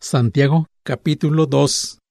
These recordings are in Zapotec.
Santiago capítulo 2.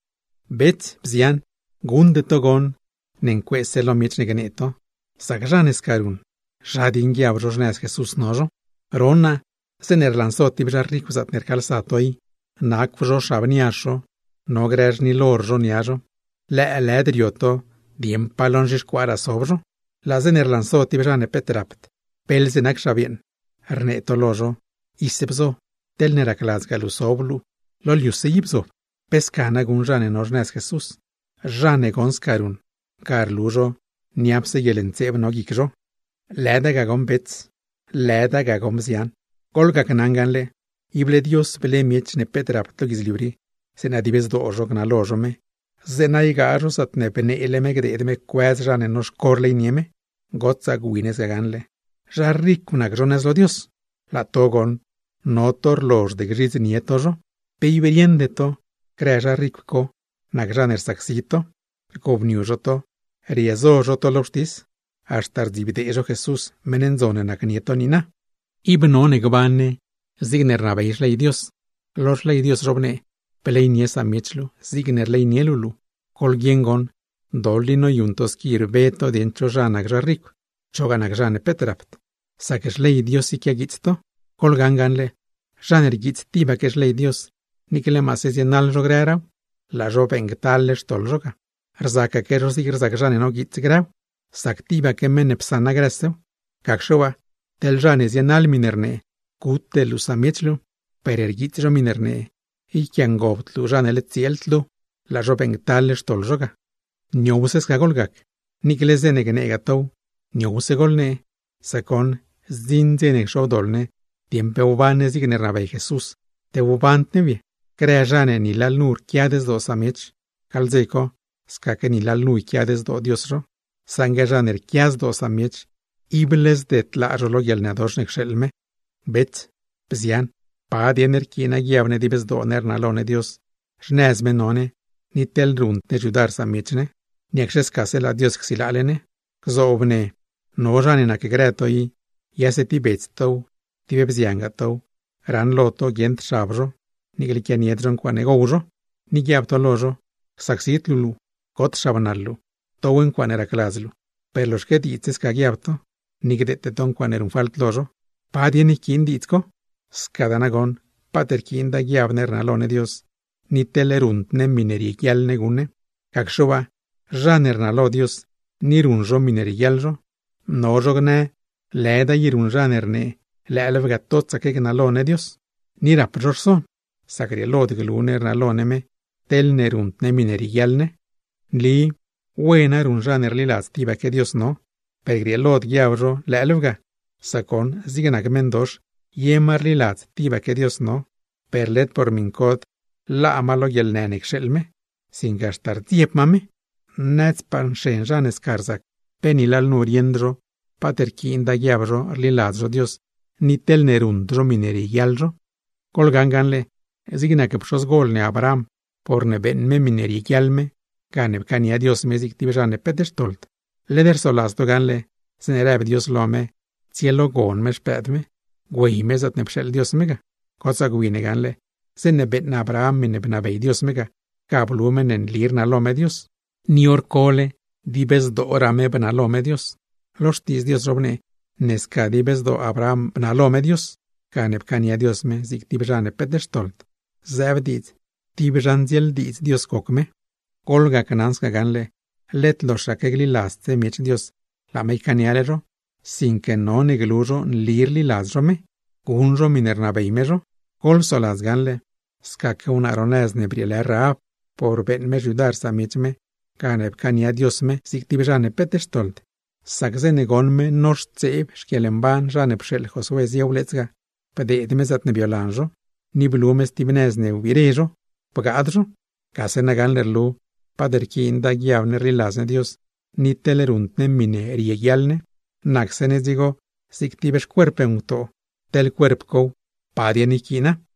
Bet bzian gunde togon nenkwe selo mich negeneto. Sagjanes karun. Jadin giabrojnes Jesus nojo. Rona se nerlanzó tibja ricusat nercalsatoi. Nakvjo shavniasho. No grej ni lorjo niajo. Le ledrioto diem palonjish quara sobjo. La se nerlanzó tibja ne petrapt. Pelzenak shavien. Erneto lojo. Isebzo. Tel neraclas galusoblu. Lol yusibzo, pescana gun jane nornes Jesus, jane gonskarun, carlujo, niapse yelentseb nogikjo, leda gagom bets, leda gagom zian, golga kananganle, ible Dios bele miech ne petrap togizlibri, se nadibes do ojo gna lojome, zena igajo sat ne pene eleme gredeme quaz jane nos corle nieme, gotza guines gaganle, jarricuna grones lo Dios, la togon, notor los de gris nietojo, Peiberiendeto, creja rico, nagraner saxito, kovniujoto, riezojoto lostis, hasta dividejo Jesús menenzone nagnietonina. Ibno negbane, zigner nabeis lei Dios, los lei Dios robne, peleiniesa michlu, zigner lei nielulu, colgiengon, dolino yuntos kirbeto dentro janagra rico, choganagjane petrapt, sakes lei Dios ikiagitsto, colganganle, janer gitstiba que es lei Dios. Nikele masesienal jogrera, la jopengtal stoljoga. Rzaka keros igrzakjane no gitzgrau, saktiba ke menepsana gresseu, kakshova, tel jane sienal minerne, kutte lusamichlu, perergitjo minerne, ikiangobtlu jane letzieltlu, la jopengtal stoljoga. Nyobuses kagolgak, nikele zenegenegatou, nyobusegolne, sakon, zinzenek shodolne, tiempeubane zignernabei Jesus, teubantnevie. Creajane ni lal nur kiades do samich, kalzeko, skake ni lal nur kiades do diosro, sangajaner kias do samich, ibles de tla rolo yelnadoshnek shelme, bet, bzian, pa diener kina giavne dibes do nernalone dios, jnezme none, ni tel runt ne judar samichne, ni akses kase la dios xilalene, kzobne, no jane na ke gretoi, yase ti betstow, tibe bziangatou, ran loto gent shabro, Nigel kianiedron quane gojo, nigiaptolojo, saxit lulu, got shabanallu, towen quane era claslu, per los que dices cagiapto, nigdeteton quane un faltlojo, padien ikin ditzco, scadanagon, paterkin da giabner nalone dios, ni telerunt ne minerigial negune, caxova, janer nalo dios, nirunjo minerigialjo, nojogne, leda yirun janerne, le alvgatotza que nalone dios, nirapjorson. Sakri lodgluner naloneme, tel nerunt ne minerigialne, li, wena run janer lilas tiba que Dios no, pergri lod giavro la elvga, sakon zignag mendosh, yemar lilas tiba que Dios no, perlet por minkod, la amalo yelnenek shelme, sin gastar tiep mame, nets pan shen janes karzak, penilal nuriendro, paterkin da giavro lilasro Dios, ni tel nerundro minerigialro, colganganle, Zigna que psos golne Abraham, porne ben me minerigialme, gane cania Dios mezik tibjane pedestolt. Leder solas doganle, senereb Dios lome, cielo gon me spedme, guai mezat nepshel Dios mega, cosa guine ganle, senne ben Abraham mine benabei Dios mega, cablumen en lirna lome Dios, ni orcole, dibes do orame benalome Dios, los tis Dios robne, nesca dibes do Abraham benalome Dios, gane cania Dios me zik tibjane pedestolt. Zevdit, tibjanziel dit Dios kokme, kolga kananska ganle, let lo shakegli laste miech Dios, la meicanialero, sin que no neglujo lirli lazrome, gunjo minernabeimejo, kol solas ganle, skake un arones nebriele raab, por ben me judar sa miechme, ganeb cania Dios me, zik tibjane petestolt, sakze negonme nos tseib, shkelemban janeb shel Josue ziauletzga, pede edmezat nebiolanjo, ni blumes tibnesne uvirejo, pagadro, case naganlerlu, paderkin da giavne rilasne Dios, ni teleruntne mine riegialne, naxenes digo, sic tibes cuerpeuto, tel cuerpco, padienikina,